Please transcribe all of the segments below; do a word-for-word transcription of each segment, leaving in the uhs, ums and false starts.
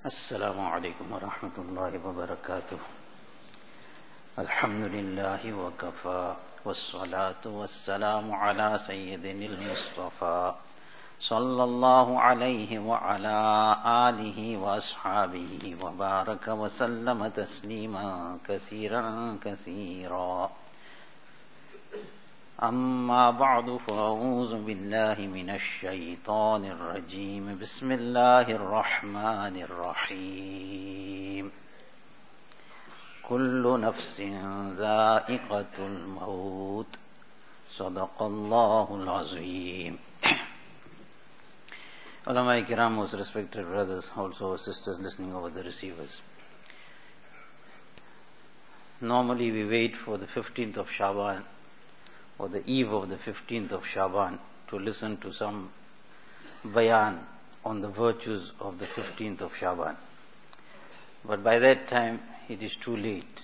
السلام عليكم ورحمة الله وبركاته. الحمد لله وكفى والصلاة والسلام على سيدنا المصطفى صلى الله عليه وعلى آله وأصحابه وبارك وسلم تسليما كثيرا كثيرا. أما بعد فأعوذ بالله من الشيطان الرجيم. بسم الله الرحمن الرحيم. كل نفس ذائقة الموت. صدق الله العظيم. Ulama Kiram, most respected brothers, also sisters listening over the receivers. Normally we wait for the fifteenth of Shaban or the eve of the fifteenth of Shaban to listen to some bayan on the virtues of the fifteenth of Shaban. But by that time it is too late.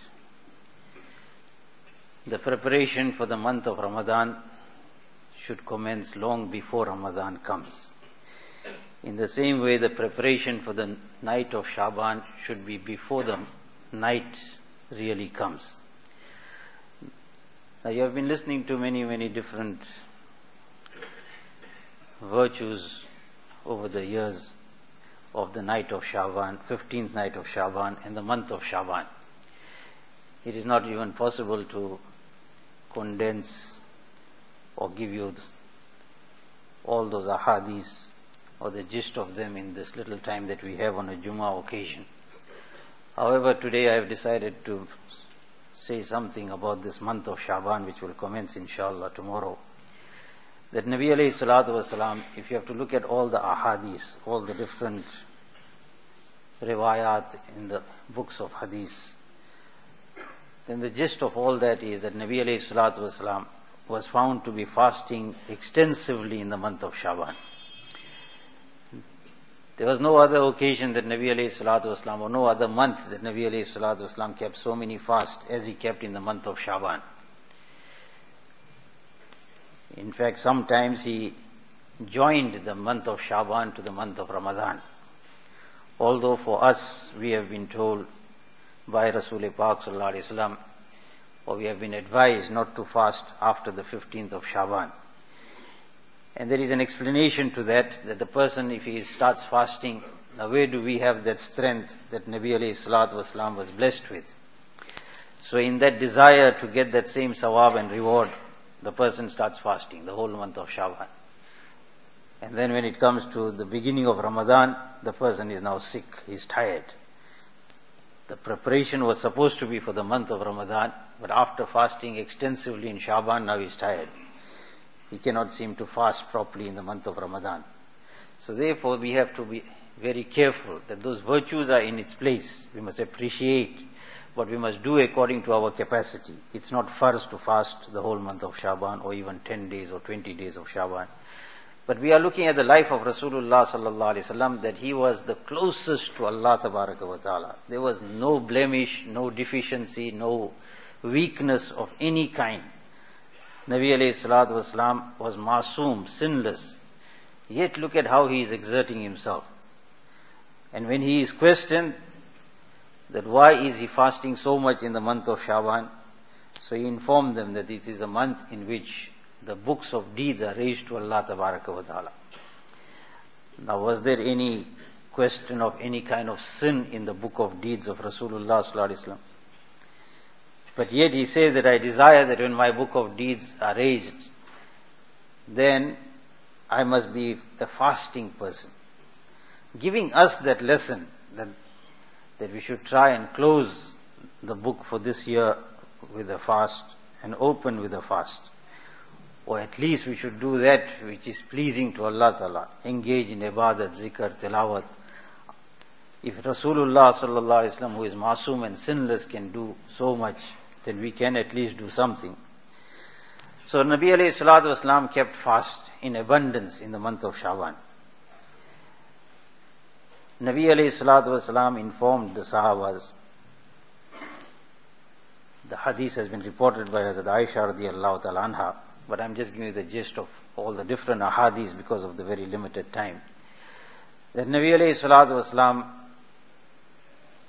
The preparation for the month of Ramadan should commence long before Ramadan comes. In the same way, the preparation for the night of Shaban should be before the night really comes. Now, you have been listening to many, many different virtues over the years of the night of Shaban, fifteenth night of Shaban, and the month of Shaban. It is not even possible to condense or give you all those ahadiths or the gist of them in this little time that we have on a Jummah occasion. However, today I have decided to say something about this month of Shaban, which will commence inshallah tomorrow. That Nabi alayhi salatu wasalam, if you have to look at all the ahadiths, all the different riwayat in the books of hadith, then the gist of all that is that Nabi alayhi salatu wasalam was found to be fasting extensively in the month of Shaban. There was no other occasion that Nabi alayhi salatu wasalam, or no other month that Nabi alayhi salatu wasalam kept so many fasts as he kept in the month of Shaban. In fact, sometimes he joined the month of Shaban to the month of Ramadan. Although for us, we have been told by Rasul Pak sallallahu alayhi wasallam, or we have been advised not to fast after the fifteenth of Shaban. And there is an explanation to that, that the person, if he starts fasting, now where do we have that strength that Nabi alayhi salatu wasalam was blessed with? So in that desire to get that same sawab and reward, the person starts fasting the whole month of Shaban. And then when it comes to the beginning of Ramadan, the person is now sick, he is tired. The preparation was supposed to be for the month of Ramadan, but after fasting extensively in Shaban, now he is tired. He cannot seem to fast properly in the month of Ramadan. So therefore we have to be very careful that those virtues are in its place. We must appreciate what we must do according to our capacity. It's not farz to fast the whole month of Shaban or even ten days or twenty days of Shaban. But we are looking at the life of Rasulullah sallallahu alaihi wasallam, that he was the closest to Allah tabaraka wa ta'ala. There was no blemish, no deficiency, no weakness of any kind. Nabi alayhi salatu wasalam was masoom, sinless. Yet look at how he is exerting himself. And when he is questioned that why is he fasting so much in the month of Shaban, so he informed them that it is a month in which the books of deeds are raised to Allah tabaraka wa ta'ala. Now, was there any question of any kind of sin in the book of deeds of Rasulullah sallallahu alaihi wasallam? But yet he says that I desire that when my book of deeds are raised, then I must be a fasting person. Giving us that lesson that, that we should try and close the book for this year with a fast and open with a fast. Or at least we should do that which is pleasing to Allah Ta'ala. Engage in ibadat, zikr, tilawat. If Rasulullah sallallahu alaihi wasallam, who is masoom and sinless, can do so much, then we can at least do something. So Nabi alayhi salatu wasalam kept fast in abundance in the month of Shaban. Nabi alayhi salatu wasalam informed the Sahabas. The hadith has been reported by Hazrat Aisha radiallahu ta'ala anha, but I'm just giving you the gist of all the different ahadiths because of the very limited time. That Nabi alayhi salatu wasalam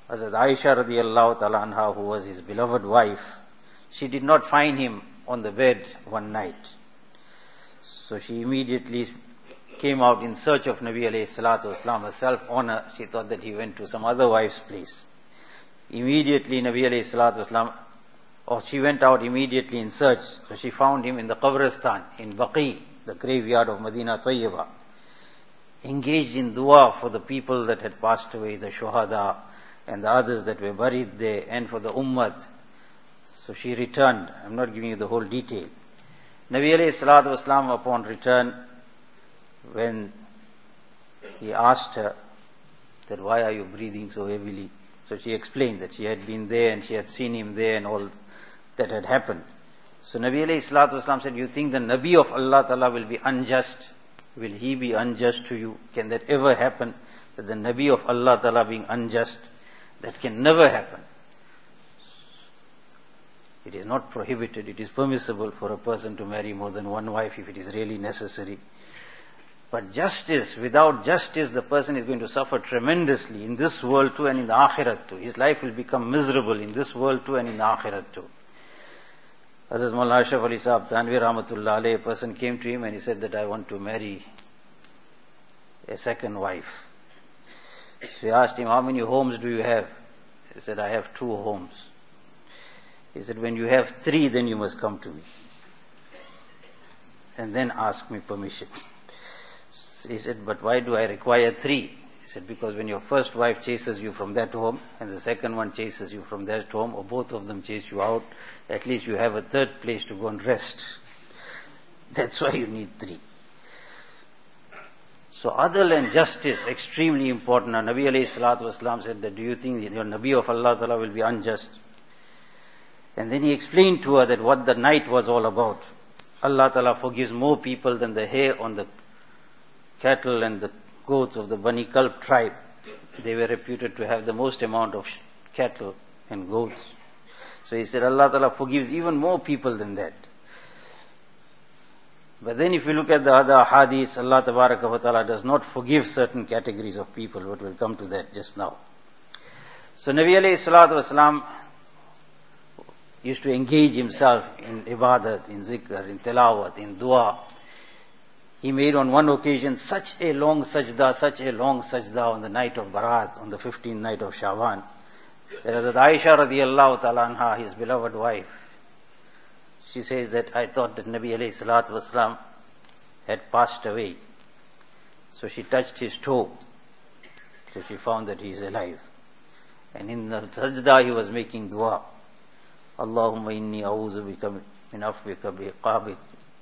Hazrat Aisha radiallahu ta'ala anha, who was his beloved wife, she did not find him on the bed one night. So she immediately came out in search of Nabi alayhi salatu wasalam. Her self-honor, she thought that he went to some other wife's place. Immediately Nabi alayhi salatu wasalam, or she went out immediately in search. So she found him in the Qabristan, in Baqi, the graveyard of Medina Tayyibah, engaged in dua for the people that had passed away, the shuhada and the others that were buried there, and for the ummah. So she returned. I'm not giving you the whole detail. Nabi alayhi salatu wasalam, upon return, when he asked her that why are you breathing so heavily, so she explained that she had been there and she had seen him there and all that had happened. So Nabi alayhi salatu wasalam said, you think the Nabi of Allah Ta'ala will be unjust? Will he be unjust to you? Can that ever happen? That the Nabi of Allah Ta'ala being unjust? That can never happen. It is not prohibited. It is permissible for a person to marry more than one wife if it is really necessary. But justice, without justice, the person is going to suffer tremendously in this world too and in the akhirat too. His life will become miserable in this world too and in the akhirat too. Hazrat Maulana Ashraf Ali Sahab Thanvi Rahmatullah Alayhi, a person came to him and he said that I want to marry a second wife. So he asked him, how many homes do you have? He said, I have two homes. He said, when you have three, then you must come to me. And then ask me permission. So he said, but why do I require three? He said, because when your first wife chases you from that home, and the second one chases you from that home, or both of them chase you out, at least you have a third place to go and rest. That's why you need three. So adl and justice, extremely important. Now, Nabi alayhi salatu wasalam said that, do you think that your Nabi of Allah Ta'ala will be unjust? And then he explained to her that what the night was all about. Allah Ta'ala forgives more people than the hair on the cattle and the goats of the Bani Kalb tribe. They were reputed to have the most amount of cattle and goats. So he said, Allah Ta'ala forgives even more people than that. But then if you look at the other hadiths, Allah Tabaraka wa Ta'ala does not forgive certain categories of people, but we'll come to that just now. So Nabi alayhi salatu wasalam used to engage himself in ibadat, in zikr, in tilawat, in dua. He made on one occasion such a long sajda, such a long sajda on the night of Barat, on the fifteenth night of Shaban. There is Aisha radiallahu ta'ala anha, his beloved wife. She says that I thought that Nabi alayhi salatu wasalam had passed away. So she touched his toe. So she found that he is alive. And in the sajda he was making dua. Allahumma inni a'udhu bika min afwika bi'iqabik.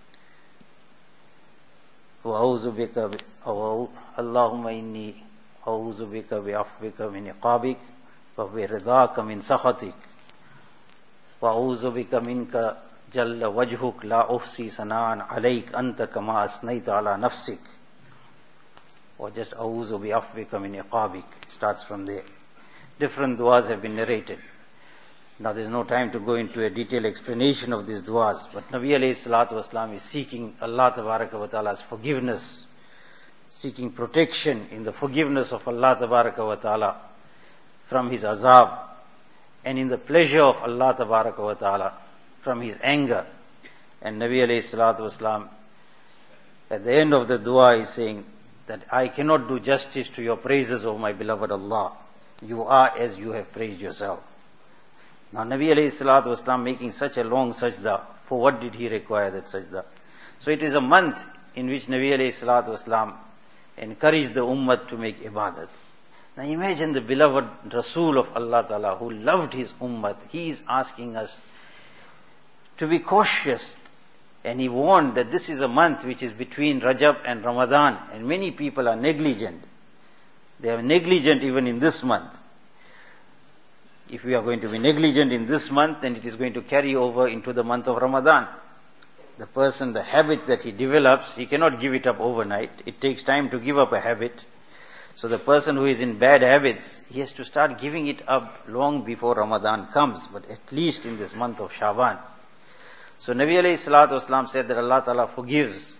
Wa a'udhu bika bi, Allahumma inni a'udhu bika bi'afwika min iqabik. Wa bi'ridhaka min sakhatik. Wa a'udhu bika minka jalla wajhuk la uhsi sana'an alayk anta kama asnayta ala nafsik. Or just a'udhu bi'afwika min iqabik. Starts from there. Different du'as have been narrated. Now there is no time to go into a detailed explanation of these du'as, but Nabi alayhi salatu wasalam is seeking Allah Tabaraka wa Ta'ala's forgiveness, seeking protection in the forgiveness of Allah Tabaraka wa Ta'ala from his azab, and in the pleasure of Allah Tabaraka wa Ta'ala from his anger. And Nabi alayhi salatu wasalam at the end of the dua is saying that I cannot do justice to your praises, O my beloved Allah. You are as you have praised yourself. Now Nabi alayhi salatu wasalam making such a long sajda, for what did he require that sajda? So it is a month in which Nabi alayhi salatu wasalam encouraged the ummah to make ibadat. Now imagine the beloved Rasul of Allah Ta'ala who loved his ummah. He is asking us to be cautious, and he warned that this is a month which is between Rajab and Ramadan, and many people are negligent. They are negligent even in this month. If we are going to be negligent in this month, then it is going to carry over into the month of Ramadan. The person, the habit that he develops, he cannot give it up overnight. It takes time to give up a habit. So the person who is in bad habits, he has to start giving it up long before Ramadan comes, but at least in this month of Shaban. So Nabi alayhi salatu wasalam said that Allah Ta'ala forgives.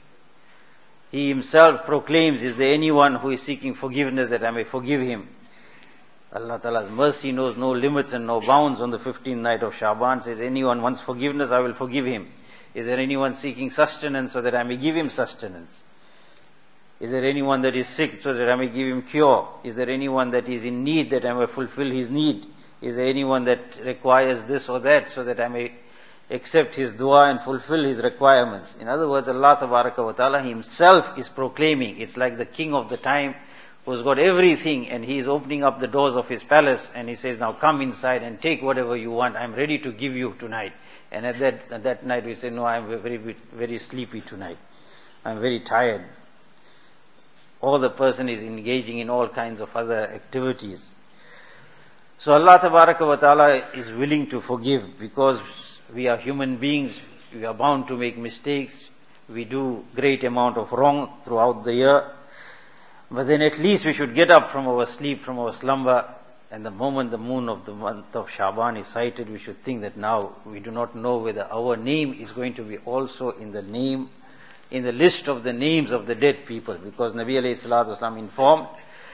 He himself proclaims, is there anyone who is seeking forgiveness that I may forgive him? Allah Ta'ala's mercy knows no limits and no bounds on the fifteenth night of Shaban. Says, anyone wants forgiveness, I will forgive him. Is there anyone seeking sustenance so that I may give him sustenance? Is there anyone that is sick so that I may give him cure? Is there anyone that is in need that I may fulfill his need? Is there anyone that requires this or that so that I may accept his dua and fulfill his requirements? In other words, Allah Tabaraka wa Ta'ala himself is proclaiming. It's like the king of the time who's got everything, and he is opening up the doors of his palace, and he says, now come inside and take whatever you want. I'm ready to give you tonight. And at that, at that night we say, no, I'm very, very sleepy tonight. I'm very tired. Or the person is engaging in all kinds of other activities. So Allah Tabaraka wa Ta'ala is willing to forgive, because we are human beings, we are bound to make mistakes, we do great amount of wrong throughout the year. But then at least we should get up from our sleep, from our slumber, and the moment the moon of the month of Shaban is sighted, we should think that now we do not know whether our name is going to be also in the name, in the list of the names of the dead people. Because Nabi alayhi salatu wasalam informed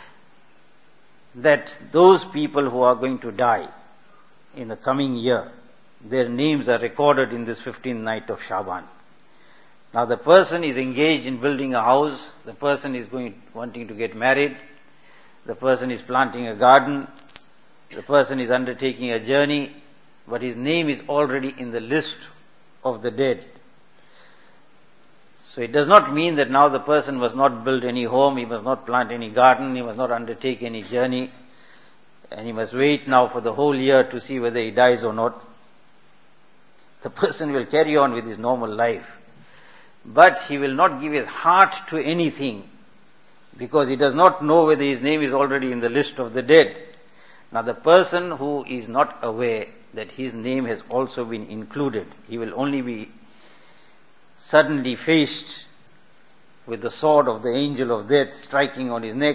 that those people who are going to die in the coming year, their names are recorded in this fifteenth night of Shaban. Now the person is engaged in building a house, the person is going wanting to get married, the person is planting a garden, the person is undertaking a journey, but his name is already in the list of the dead. So it does not mean that now the person must not build any home, he must not plant any garden, he must not undertake any journey, and he must wait now for the whole year to see whether he dies or not. The person will carry on with his normal life. But he will not give his heart to anything, because he does not know whether his name is already in the list of the dead. Now the person who is not aware that his name has also been included, he will only be suddenly faced with the sword of the angel of death striking on his neck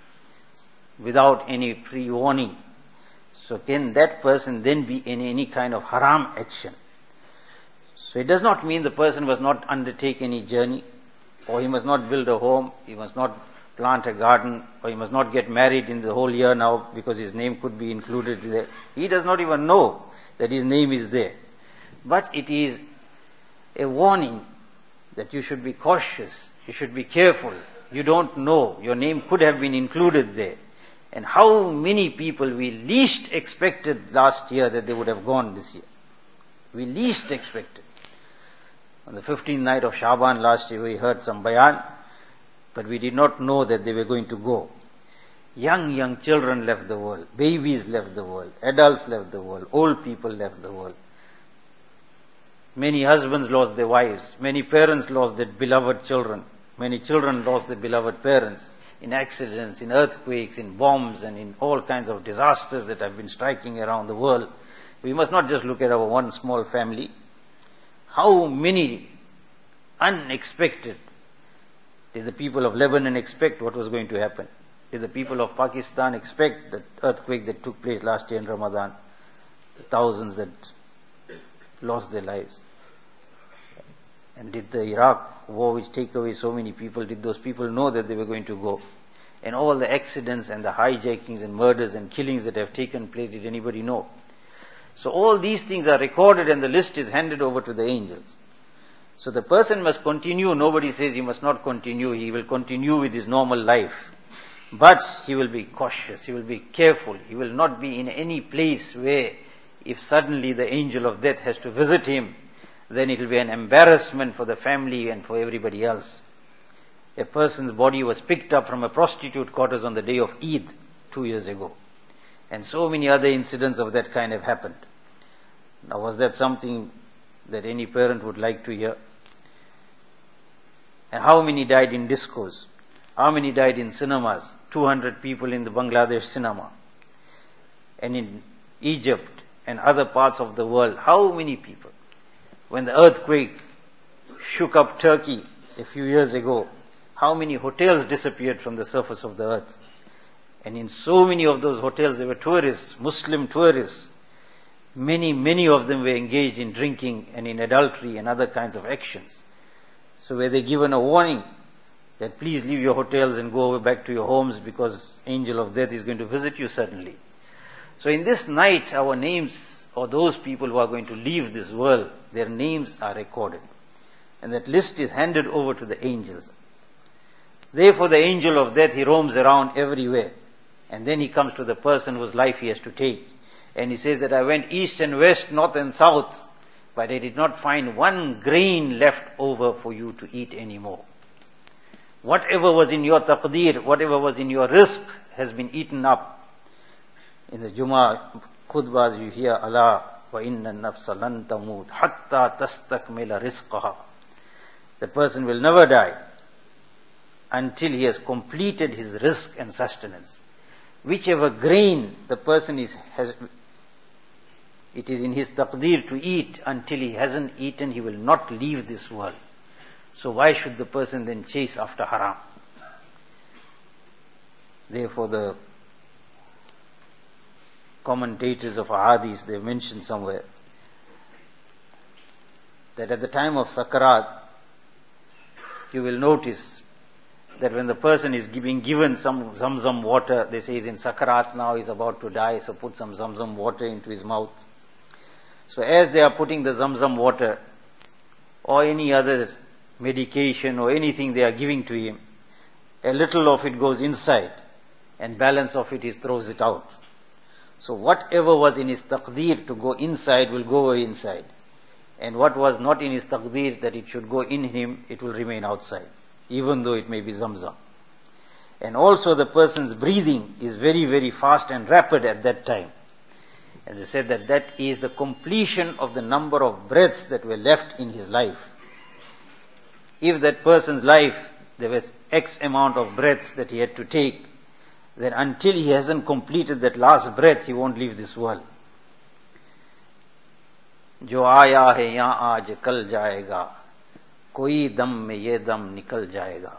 without any pre-warning. So can that person then be in any kind of haram action? So it does not mean the person must not undertake any journey, or he must not build a home, he must not plant a garden, or he must not get married in the whole year now because his name could be included there. He does not even know that his name is there. But it is a warning that you should be cautious, you should be careful. You don't know, your name could have been included there. And how many people we least expected last year that they would have gone this year. We least expected. On the fifteenth night of Shaban last year we heard some bayan, but we did not know that they were going to go. Young, young children left the world, babies left the world, adults left the world, old people left the world. Many husbands lost their wives, many parents lost their beloved children, many children lost their beloved parents in accidents, in earthquakes, in bombs, and in all kinds of disasters that have been striking around the world. We must not just look at our one small family. How many unexpected did the people of Lebanon expect what was going to happen? Did the people of Pakistan expect the earthquake that took place last year in Ramadan? The thousands that lost their lives. And did the Iraq war which take away so many people, did those people know that they were going to go? And all the accidents and the hijackings and murders and killings that have taken place, did anybody know? So all these things are recorded and the list is handed over to the angels. So the person must continue. Nobody says he must not continue. He will continue with his normal life. But he will be cautious. He will be careful. He will not be in any place where if suddenly the angel of death has to visit him, then it will be an embarrassment for the family and for everybody else. A person's body was picked up from a prostitute quarters on the day of Eid two years ago. And so many other incidents of that kind have happened. Now, was that something that any parent would like to hear? And how many died in discos? How many died in cinemas? two hundred people in the Bangladesh cinema. And in Egypt and other parts of the world, how many people? When the earthquake shook up Turkey a few years ago, how many hotels disappeared from the surface of the earth? And in so many of those hotels there were tourists, Muslim tourists. Many, many of them were engaged in drinking and in adultery and other kinds of actions. So were they given a warning that please leave your hotels and go back to your homes because angel of death is going to visit you suddenly? So in this night, our names, or those people who are going to leave this world, their names are recorded. And that list is handed over to the angels. Therefore the angel of death, he roams around everywhere. And then he comes to the person whose life he has to take. And he says that I went east and west, north and south, but I did not find one grain left over for you to eat anymore. Whatever was in your taqdeer, whatever was in your rizq has been eaten up. In the Jummah khutbahs you hear, Allah wa inna nafsa lan tamut hatta tastakmila rizqaha. The person will never die until he has completed his rizq and sustenance. Whichever grain the person is has, it is in his taqdeer to eat, until he hasn't eaten, he will not leave this world. So why should the person then chase after haram? Therefore the commentators of ahadith, they mentioned somewhere that at the time of sakarat, you will notice that when the person is being given some zamzam water, they say he's in sakarat now, he's about to die, so put some zamzam water into his mouth. So as they are putting the zamzam water or any other medication or anything they are giving to him, a little of it goes inside and balance of it he throws it out. So whatever was in his taqdeer to go inside will go inside. And what was not in his taqdeer that it should go in him, it will remain outside, even though it may be zamzam. And also the person's breathing is very, very fast and rapid at that time. And they said that that is the completion of the number of breaths that were left in his life. If that person's life, there was X amount of breaths that he had to take, then until he hasn't completed that last breath, he won't leave this world. Jo aaya hai yahan aaj kal jayega, koi dam mein ye dam nikal jayega.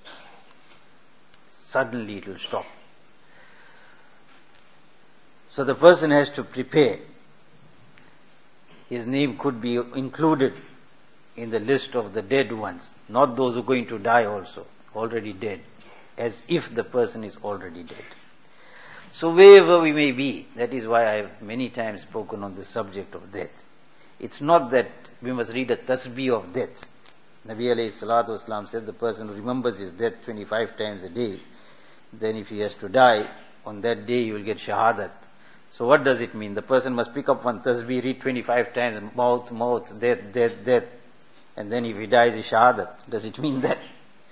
Suddenly it will stop. So the person has to prepare. His name could be included in the list of the dead ones, not those who are going to die also, already dead, as if the person is already dead. So wherever we may be, that is why I have many times spoken on the subject of death. It's not that we must read a tasbih of death. Nabi alayhi salatu wasalam said the person who remembers his death twenty-five times a day, then if he has to die, on that day he will get shahadat. So what does it mean? The person must pick up one tasbih, read twenty-five times, mouth, mouth, death, death, death, and then if he dies, he shahadat. Does it mean that?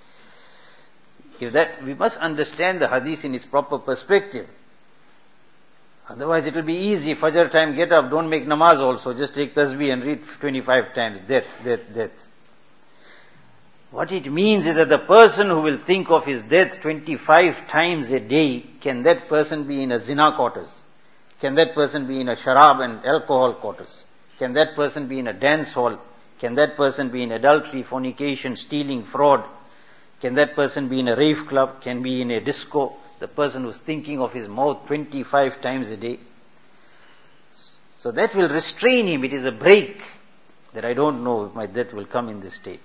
If that, we must understand the hadith in its proper perspective. Otherwise it will be easy, Fajr time, get up, don't make namaz also, just take tasbih and read twenty-five times, death, death, death. What it means is that the person who will think of his death twenty-five times a day, can that person be in a zina quarters? Can that person be in a sharab and alcohol quarters? Can that person be in a dance hall? Can that person be in adultery, fornication, stealing, fraud? Can that person be in a rave club? Can be in a disco? The person who's thinking of his mouth twenty-five times a day. So that will restrain him. It is a break that I don't know if my death will come in this state.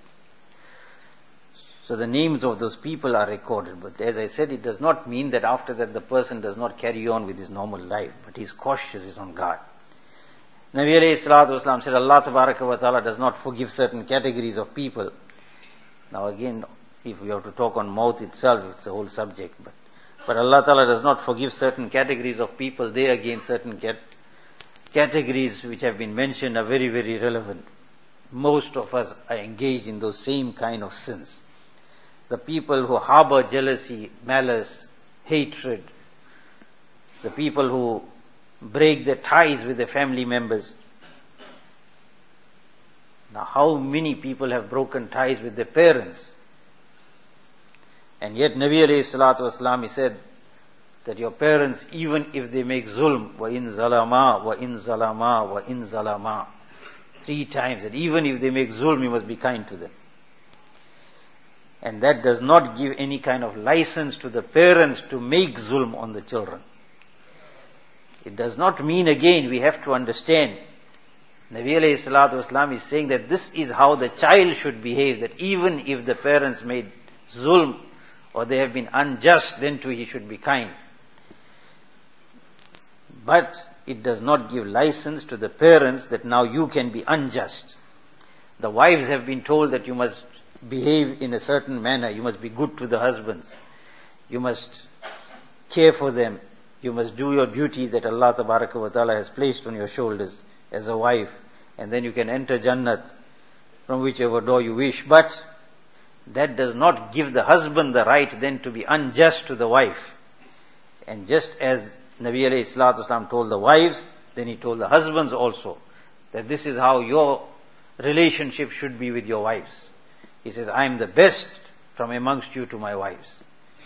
So the names of those people are recorded. But as I said, it does not mean that after that the person does not carry on with his normal life. But he's cautious, he's on guard. Nabi alayhi salatu wasalam said, Allah tabaraka wa ta'ala does not forgive certain categories of people. Now again, if we have to talk on mouth itself, it's a whole subject. But, but Allah ta'ala does not forgive certain categories of people. They again, certain cat- categories which have been mentioned are very, very relevant. Most of us are engaged in those same kind of sins. The people who harbor jealousy, malice, hatred, the people who break their ties with their family members. Now how many people have broken ties with their parents? And yet Nabi alayhi salatu wasalam, he said that your parents, even if they make zulm, wa in zalama, wa in zalama, wa in zalama, three times, that even if they make zulm, you must be kind to them. And that does not give any kind of license to the parents to make zulm on the children. It does not mean, again, we have to understand, Nabi alayhi salatu wasalam is saying that this is how the child should behave, that even if the parents made zulm or they have been unjust, then too he should be kind. But it does not give license to the parents that now you can be unjust. The wives have been told that you must behave in a certain manner, you must be good to the husbands, you must care for them, you must do your duty that Allah Tabaraka wa Ta'ala has placed on your shoulders as a wife, and then you can enter Jannat from whichever door you wish. But that does not give the husband the right then to be unjust to the wife. And just as Nabi alayhi salatu wasalam told the wives, then he told the husbands also that this is how your relationship should be with your wives. He says, I am the best from amongst you to my wives.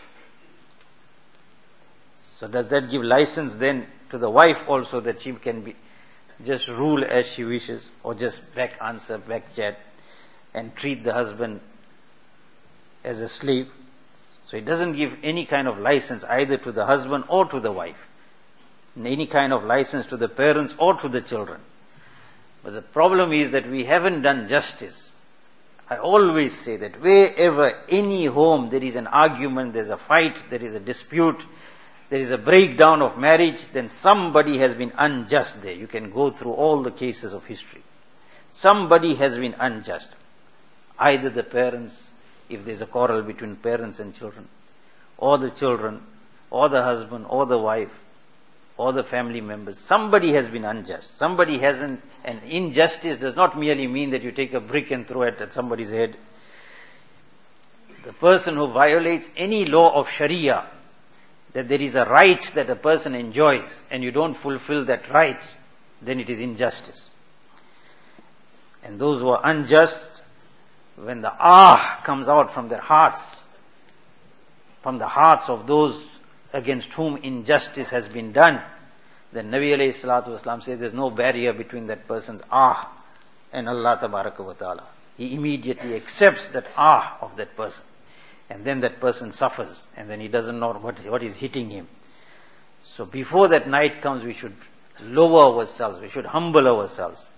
So does that give license then to the wife also that she can be just rule as she wishes, or just back answer, back chat, and treat the husband as a slave? So it doesn't give any kind of license either to the husband or to the wife, any kind of license to the parents or to the children. But the problem is that we haven't done justice. I always say that wherever any home there is an argument, there's a fight, there is a dispute, there is a breakdown of marriage, then somebody has been unjust there. You can go through all the cases of history. Somebody has been unjust. Either the parents, if there's a quarrel between parents and children, or the children, or the husband, or the wife, or the family members. Somebody has been unjust. Somebody hasn't. And injustice does not merely mean that you take a brick and throw it at somebody's head. The person who violates any law of Sharia, that there is a right that a person enjoys, and you don't fulfill that right, then it is injustice. And those who are unjust, when the ah comes out from their hearts, from the hearts of those against whom injustice has been done, then Nabi alayhi salatu wasalam says there's no barrier between that person's ah and Allah Tabaraka wa Ta'ala. He immediately accepts that ah of that person. And then that person suffers, and then he doesn't know what, what is hitting him. So before that night comes, we should lower ourselves, we should humble ourselves.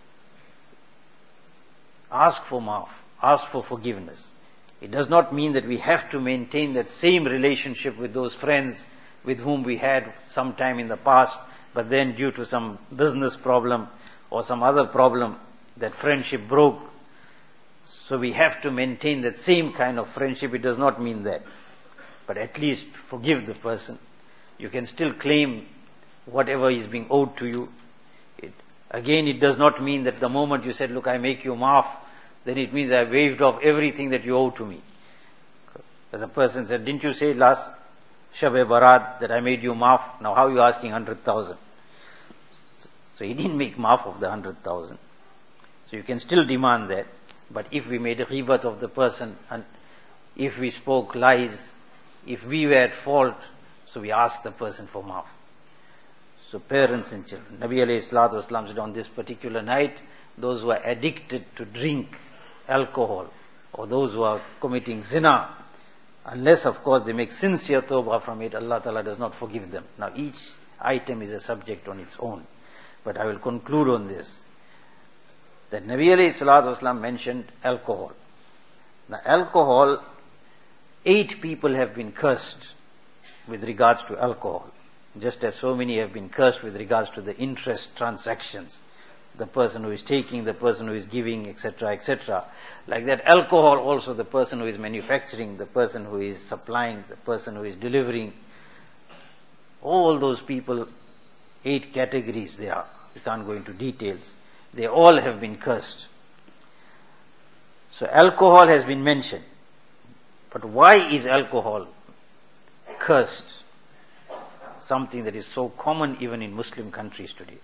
Ask for maaf, ask for forgiveness. It does not mean that we have to maintain that same relationship with those friends with whom we had some time in the past, but then due to some business problem or some other problem, that friendship broke. So we have to maintain that same kind of friendship. It does not mean that. But at least forgive the person. You can still claim whatever is being owed to you. It, again, it does not mean that the moment you said, look, I make you maaf, then it means I waived off everything that you owe to me. As a person said, didn't you say last Shab-e-Barat that I made you maaf? Now how are you asking one hundred thousand? So he didn't make maaf of the one hundred thousand. So you can still demand that. But if we made a ghibat of the person, and if we spoke lies, if we were at fault, so we ask the person for maaf. So parents and children. Nabi alayhi salatu wasalam said on this particular night, those who are addicted to drink, alcohol, or those who are committing zina, unless of course they make sincere tawbah from it, Allah Ta'ala does not forgive them. Now each item is a subject on its own. But I will conclude on this, that Nabi alayhi salatu wasalam mentioned alcohol. Now alcohol, eight people have been cursed with regards to alcohol, just as so many have been cursed with regards to the interest transactions. The person who is taking, the person who is giving, et cetera, et cetera. Like that, alcohol also, the person who is manufacturing, the person who is supplying, the person who is delivering. All those people, eight categories there are. We can't go into details. They all have been cursed. So alcohol has been mentioned. But why is alcohol cursed? Something that is so common even in Muslim countries today.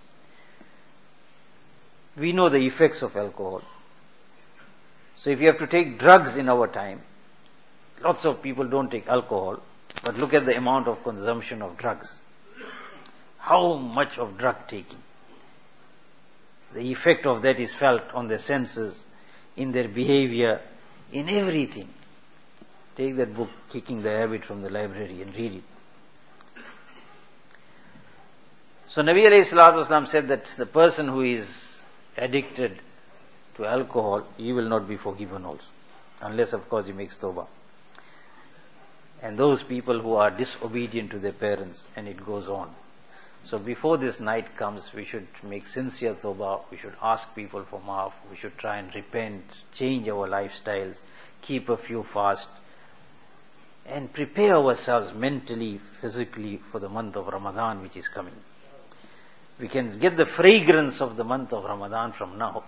We know the effects of alcohol. So if you have to take drugs in our time, lots of people don't take alcohol, but look at the amount of consumption of drugs. How much of drug taking? The effect of that is felt on their senses, in their behavior, in everything. Take that book, Kicking the Habit, from the library and read it. So Nabi alayhi salatu wasalam said that the person who is addicted to alcohol, he will not be forgiven also, unless of course he makes tawbah. And those people who are disobedient to their parents, and it goes on. So before this night comes, we should make sincere tawbah, we should ask people for maaf, we should try and repent, change our lifestyles, keep a few fast, and prepare ourselves mentally, physically for the month of Ramadan which is coming. We can get the fragrance of the month of Ramadan from now.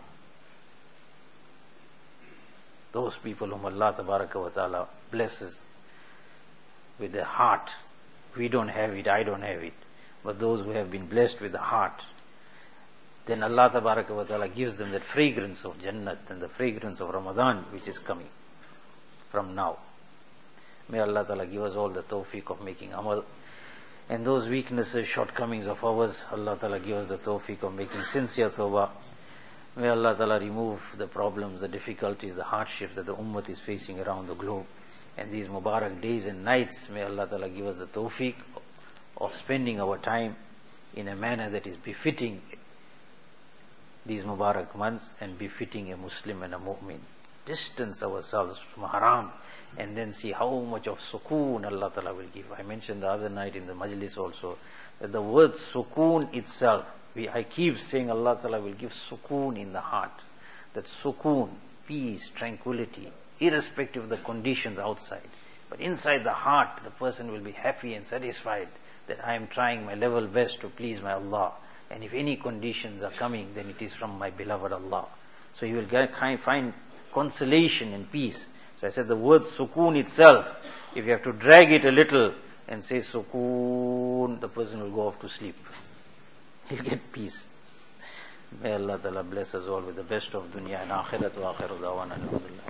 Those people whom Allah Tabaraka wa Ta'ala blesses with their heart, we don't have it, I don't have it, but those who have been blessed with the heart, then Allah Tabaraka wa Ta'ala gives them that fragrance of Jannat and the fragrance of Ramadan which is coming from now. May Allah Ta'ala give us all the tawfiq of making amal. And those weaknesses, shortcomings of ours, Allah Ta'ala give us the tawfiq of making sincere tawbah. May Allah Ta'ala remove the problems, the difficulties, the hardships that the ummah is facing around the globe. And these Mubarak days and nights, may Allah Ta'ala give us the tawfiq of spending our time in a manner that is befitting these Mubarak months and befitting a Muslim and a mu'min. Distance ourselves from haram and then see how much of sukoon Allah Ta'ala will give. I mentioned the other night in the majlis also that the word sukoon itself, we, I keep saying Allah Ta'ala will give sukoon in the heart. That sukoon, peace, tranquility, irrespective of the conditions outside. But inside the heart, the person will be happy and satisfied that I am trying my level best to please my Allah. And if any conditions are coming, then it is from my beloved Allah. So you will get, find consolation and peace. So I said the word sukoon itself, if you have to drag it a little and say sukoon, the person will go off to sleep. He'll get peace. May Allah Ta'ala bless us all with the best of dunya and akhirat wa akhiru dawana alhamdulillah.